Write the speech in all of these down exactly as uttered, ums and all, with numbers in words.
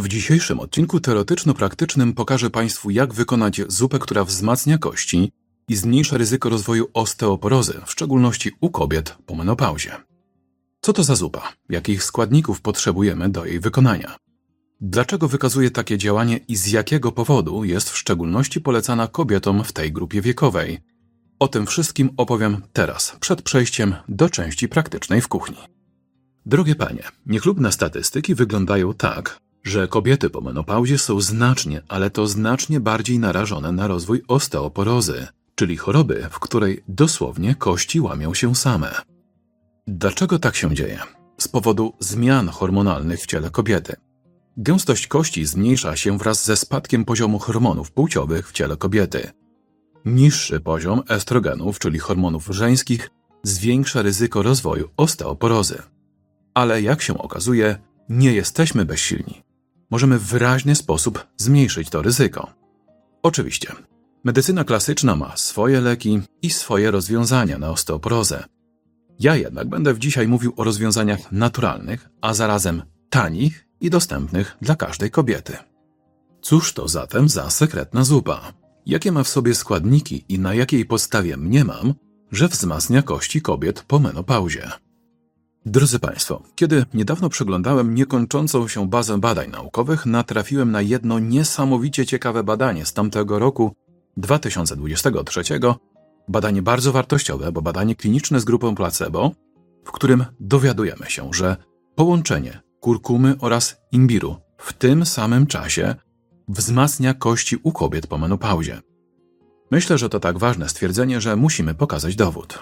W dzisiejszym odcinku teoretyczno-praktycznym pokażę Państwu, jak wykonać zupę, która wzmacnia kości i zmniejsza ryzyko rozwoju osteoporozy, w szczególności u kobiet po menopauzie. Co to za zupa? Jakich składników potrzebujemy do jej wykonania? Dlaczego wykazuje takie działanie i z jakiego powodu jest w szczególności polecana kobietom w tej grupie wiekowej? O tym wszystkim opowiem teraz, przed przejściem do części praktycznej w kuchni. Drogie panie, niechlubne statystyki wyglądają tak, że kobiety po menopauzie są znacznie, ale to znacznie bardziej narażone na rozwój osteoporozy, czyli choroby, w której dosłownie kości łamią się same. Dlaczego tak się dzieje? Z powodu zmian hormonalnych w ciele kobiety. Gęstość kości zmniejsza się wraz ze spadkiem poziomu hormonów płciowych w ciele kobiety. Niższy poziom estrogenów, czyli hormonów żeńskich, zwiększa ryzyko rozwoju osteoporozy. Ale jak się okazuje, nie jesteśmy bezsilni. Możemy w wyraźny sposób zmniejszyć to ryzyko. Oczywiście, medycyna klasyczna ma swoje leki i swoje rozwiązania na osteoporozę. Ja jednak będę dzisiaj mówił o rozwiązaniach naturalnych, a zarazem tanich i dostępnych dla każdej kobiety. Cóż to zatem za sekretna zupa? Jakie ma w sobie składniki i na jakiej podstawie mniemam, że wzmacnia kości kobiet po menopauzie? Drodzy Państwo, kiedy niedawno przeglądałem niekończącą się bazę badań naukowych, natrafiłem na jedno niesamowicie ciekawe badanie z tamtego roku dwa tysiące dwudziestego trzeciego, badanie bardzo wartościowe, bo badanie kliniczne z grupą placebo, w którym dowiadujemy się, że połączenie kurkumy oraz imbiru w tym samym czasie wzmacnia kości u kobiet po menopauzie. Myślę, że to tak ważne stwierdzenie, że musimy pokazać dowód.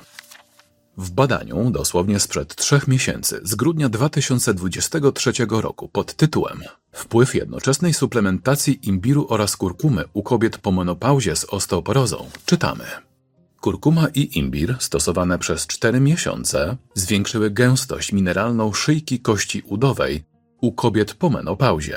W badaniu, dosłownie sprzed trzech miesięcy, z grudnia dwa tysiące dwudziestego trzeciego roku pod tytułem Wpływ jednoczesnej suplementacji imbiru oraz kurkumy u kobiet po menopauzie z osteoporozą, czytamy: kurkuma i imbir stosowane przez cztery miesiące zwiększyły gęstość mineralną szyjki kości udowej u kobiet po menopauzie.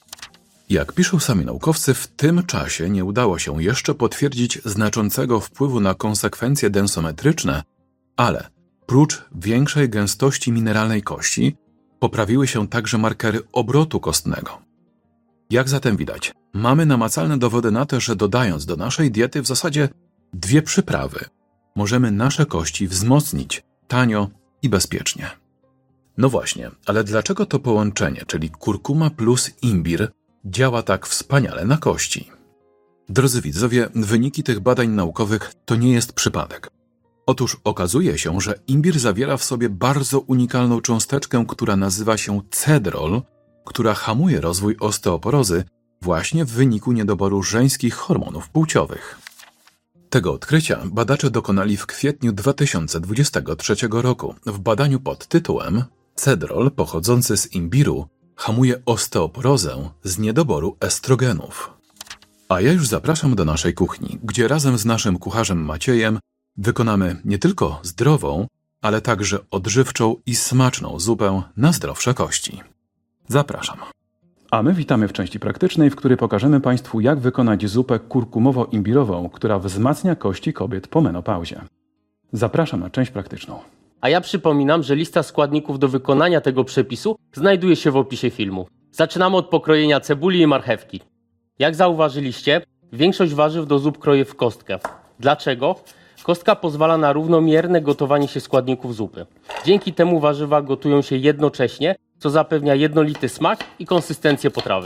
Jak piszą sami naukowcy, w tym czasie nie udało się jeszcze potwierdzić znaczącego wpływu na konsekwencje densometryczne, ale prócz większej gęstości mineralnej kości poprawiły się także markery obrotu kostnego. Jak zatem widać, mamy namacalne dowody na to, że dodając do naszej diety w zasadzie dwie przyprawy, możemy nasze kości wzmocnić tanio i bezpiecznie. No właśnie, ale dlaczego to połączenie, czyli kurkuma plus imbir, działa tak wspaniale na kości? Drodzy widzowie, wyniki tych badań naukowych to nie jest przypadek. Otóż okazuje się, że imbir zawiera w sobie bardzo unikalną cząsteczkę, która nazywa się cedrol, która hamuje rozwój osteoporozy właśnie w wyniku niedoboru żeńskich hormonów płciowych. Tego odkrycia badacze dokonali w kwietniu dwa tysiące dwudziestego trzeciego roku w badaniu pod tytułem Cedrol pochodzący z imbiru hamuje osteoporozę z niedoboru estrogenów. A ja już zapraszam do naszej kuchni, gdzie razem z naszym kucharzem Maciejem wykonamy nie tylko zdrową, ale także odżywczą i smaczną zupę na zdrowsze kości. Zapraszam. A my witamy w części praktycznej, w której pokażemy Państwu, jak wykonać zupę kurkumowo-imbirową, która wzmacnia kości kobiet po menopauzie. Zapraszam na część praktyczną. A ja przypominam, że lista składników do wykonania tego przepisu znajduje się w opisie filmu. Zaczynamy od pokrojenia cebuli i marchewki. Jak zauważyliście, większość warzyw do zup kroję w kostkę. Dlaczego? Kostka pozwala na równomierne gotowanie się składników zupy. Dzięki temu warzywa gotują się jednocześnie, co zapewnia jednolity smak i konsystencję potrawy.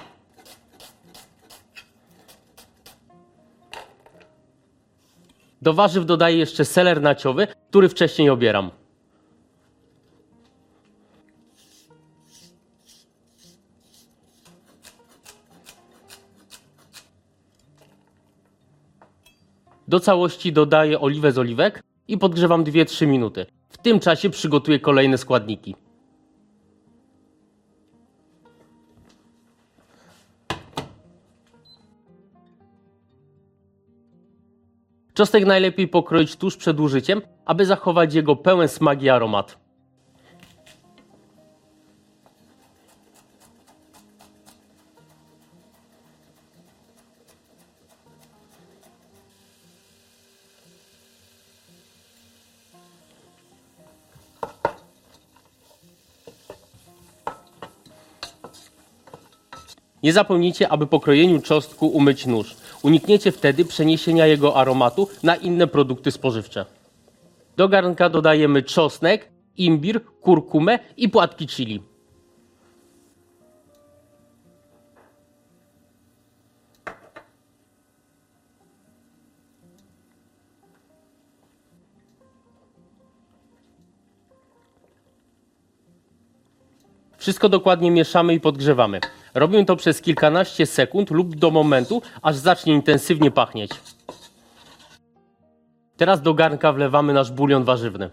Do warzyw dodaję jeszcze seler naciowy, który wcześniej obieram. Do całości dodaję oliwę z oliwek i podgrzewam dwie do trzech minuty. W tym czasie przygotuję kolejne składniki. Czosnek najlepiej pokroić tuż przed użyciem, aby zachować jego pełen smak i aromat. Nie zapomnijcie, aby po krojeniu czosnku umyć nóż. Unikniecie wtedy przeniesienia jego aromatu na inne produkty spożywcze. Do garnka dodajemy czosnek, imbir, kurkumę i płatki chili. Wszystko dokładnie mieszamy i podgrzewamy. Robimy to przez kilkanaście sekund lub do momentu, aż zacznie intensywnie pachnieć. Teraz do garnka wlewamy nasz bulion warzywny.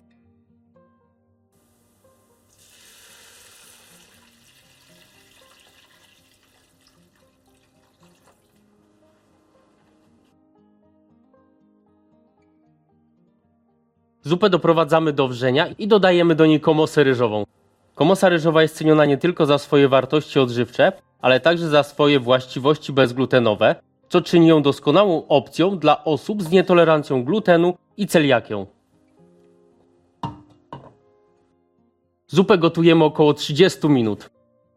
Zupę doprowadzamy do wrzenia i dodajemy do niej komosę ryżową. Komosa ryżowa jest ceniona nie tylko za swoje wartości odżywcze, ale także za swoje właściwości bezglutenowe, co czyni ją doskonałą opcją dla osób z nietolerancją glutenu i celiakią. Zupę gotujemy około trzydzieści minut.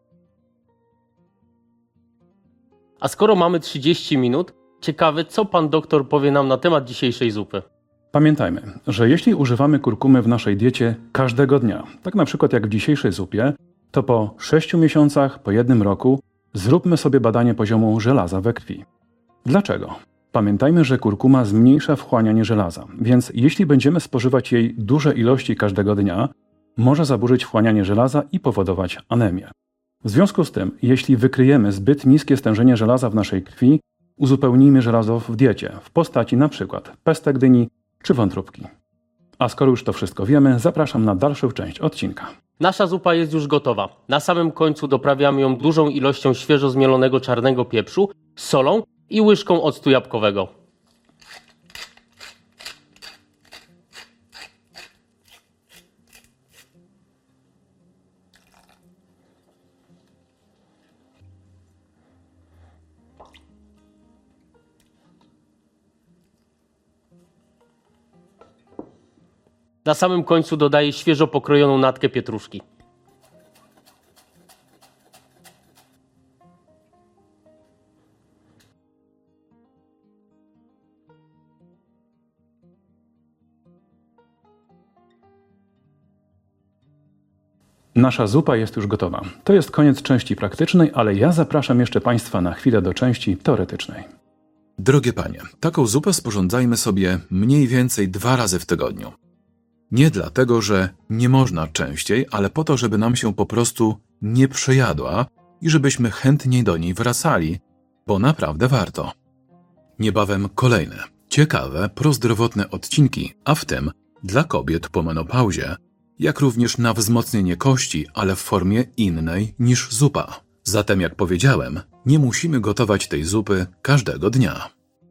A skoro mamy trzydzieści minut, ciekawe, co pan doktor powie nam na temat dzisiejszej zupy. Pamiętajmy, że jeśli używamy kurkumy w naszej diecie każdego dnia, tak na przykład jak w dzisiejszej zupie, to po sześciu miesiącach, po jednym roku zróbmy sobie badanie poziomu żelaza we krwi. Dlaczego? Pamiętajmy, że kurkuma zmniejsza wchłanianie żelaza, więc jeśli będziemy spożywać jej duże ilości każdego dnia, może zaburzyć wchłanianie żelaza i powodować anemię. W związku z tym, jeśli wykryjemy zbyt niskie stężenie żelaza w naszej krwi, uzupełnijmy żelazo w diecie w postaci np. pestek dyni czy wątróbki. A skoro już to wszystko wiemy, zapraszam na dalszą część odcinka. Nasza zupa jest już gotowa. Na samym końcu doprawiamy ją dużą ilością świeżo zmielonego czarnego pieprzu, solą i łyżką octu jabłkowego. Na samym końcu dodaję świeżo pokrojoną natkę pietruszki. Nasza zupa jest już gotowa. To jest koniec części praktycznej, ale ja zapraszam jeszcze Państwa na chwilę do części teoretycznej. Drogie panie, taką zupę sporządzajmy sobie mniej więcej dwa razy w tygodniu. Nie dlatego, że nie można częściej, ale po to, żeby nam się po prostu nie przejadła i żebyśmy chętniej do niej wracali, bo naprawdę warto. Niebawem kolejne, ciekawe, prozdrowotne odcinki, a w tym dla kobiet po menopauzie, jak również na wzmocnienie kości, ale w formie innej niż zupa. Zatem, jak powiedziałem, nie musimy gotować tej zupy każdego dnia.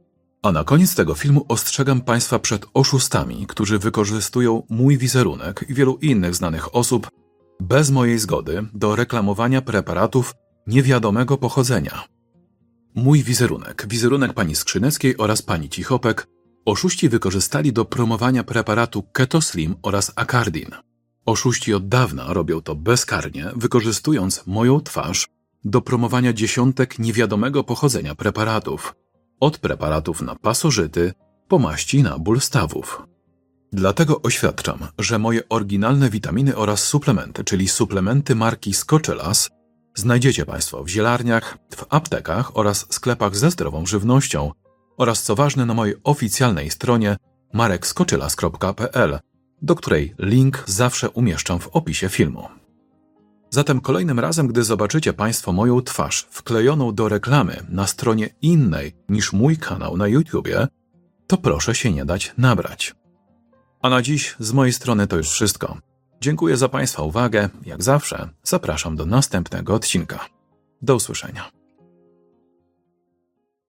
A na koniec tego filmu ostrzegam Państwa przed oszustami, którzy wykorzystują mój wizerunek i wielu innych znanych osób bez mojej zgody do reklamowania preparatów niewiadomego pochodzenia. Mój wizerunek, wizerunek pani Skrzyneckiej oraz pani Cichopek oszuści wykorzystali do promowania preparatu Ketoslim oraz Acardin. Oszuści od dawna robią to bezkarnie, wykorzystując moją twarz do promowania dziesiątek niewiadomego pochodzenia preparatów. Od preparatów na pasożyty, po maści na ból stawów. Dlatego oświadczam, że moje oryginalne witaminy oraz suplementy, czyli suplementy marki Skoczylas, znajdziecie Państwo w zielarniach, w aptekach oraz sklepach ze zdrową żywnością oraz co ważne na mojej oficjalnej stronie marek skoczylas kropka p l, do której link zawsze umieszczam w opisie filmu. Zatem kolejnym razem, gdy zobaczycie Państwo moją twarz wklejoną do reklamy na stronie innej niż mój kanał na YouTubie, to proszę się nie dać nabrać. A na dziś z mojej strony to już wszystko. Dziękuję za Państwa uwagę. Jak zawsze zapraszam do następnego odcinka. Do usłyszenia.